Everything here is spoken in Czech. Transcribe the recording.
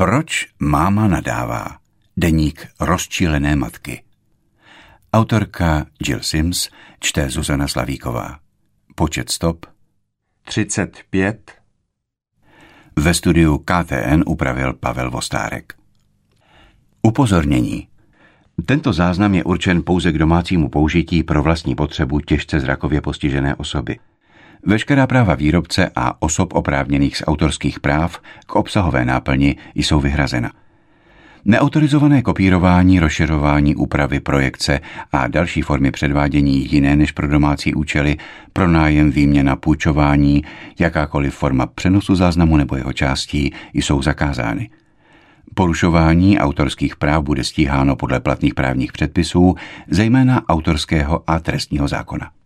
Proč máma nadává? Deník rozčílené matky. Autorka Jill Sims, čte Zuzana Slavíková. Počet stop 35. Ve studiu KTN upravil Pavel Vostárek. Upozornění. Tento záznam je určen pouze k domácímu použití pro vlastní potřebu těžce zrakově postižené osoby. Veškerá práva výrobce a osob oprávněných z autorských práv k obsahové náplni jsou vyhrazena. Neautorizované kopírování, rozšiřování, úpravy, projekce a další formy předvádění jiné než pro domácí účely, pronájem, výměna, půjčování, jakákoliv forma přenosu záznamu nebo jeho částí jsou zakázány. Porušování autorských práv bude stíháno podle platných právních předpisů, zejména autorského a trestního zákona.